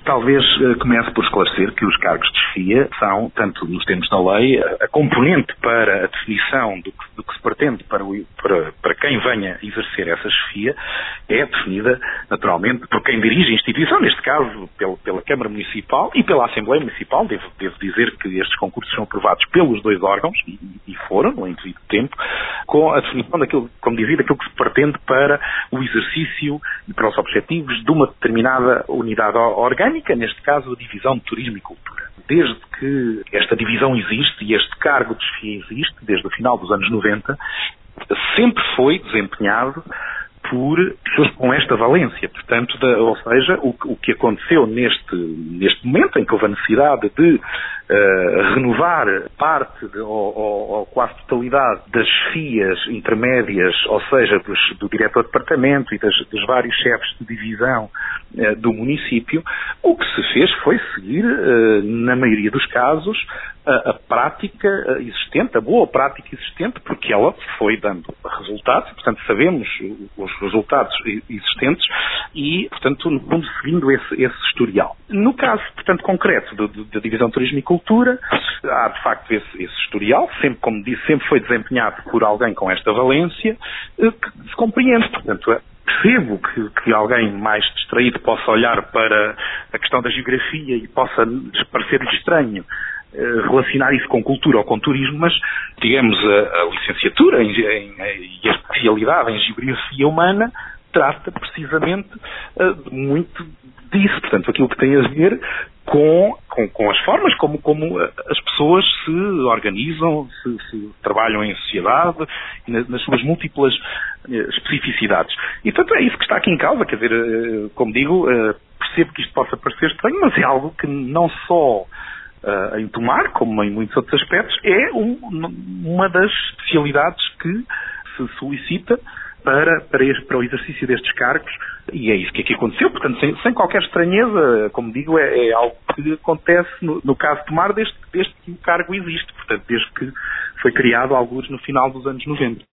Talvez comece por esclarecer que os cargos de chefia são, tanto nos termos da lei, a componente para a definição do que se pretende para quem venha exercer essa chefia é definida naturalmente por quem dirige a instituição, neste caso pela Câmara Municipal e pela Assembleia Municipal. Devo dizer que estes concursos são aprovados pelos dois órgãos e foram, no devido tempo, com a definição daquilo, como dizia, daquilo que se pretende para o exercício e para os objetivos de uma determinada unidade orgânica, neste caso a divisão de turismo e cultura. Desde que esta divisão existe e este cargo de chefia existe, desde o final dos anos 90, sempre foi desempenhado por pessoas com esta valência. Portanto, ou seja, o que aconteceu neste momento em que houve a necessidade de renovar parte ou quase totalidade das chefias intermédias, ou seja, do diretor de departamento e dos vários chefes de divisão do município, o que se fez foi seguir, na maioria dos casos, a prática existente, a boa prática existente, porque ela foi dando resultados, portanto sabemos os resultados existentes e, portanto, no fundo, seguindo esse historial. No caso, portanto, concreto da Divisão de Turismo e Cultura, há de facto esse historial, sempre, como disse, sempre foi desempenhado por alguém com esta valência, que se compreende, portanto, percebo que alguém mais distraído possa olhar para a questão da geografia e possa parecer-lhe estranho relacionar isso com cultura ou com turismo, mas, digamos, a licenciatura e a especialidade em geografia humana trata precisamente muito disso, portanto, aquilo que tem a ver com as formas como as pessoas se organizam, se trabalham em sociedade, nas suas múltiplas especificidades. E, portanto, é isso que está aqui em causa, quer dizer, como digo, percebo que isto possa parecer estranho, mas é algo que não só em Tomar, como em muitos outros aspectos, é uma das especialidades que se solicita para o exercício destes cargos, e é isso que aqui aconteceu, portanto, sem qualquer estranheza, como digo, é algo que acontece no caso de Tomar desde que o cargo existe, portanto, desde que foi criado, alguns no final dos anos 90.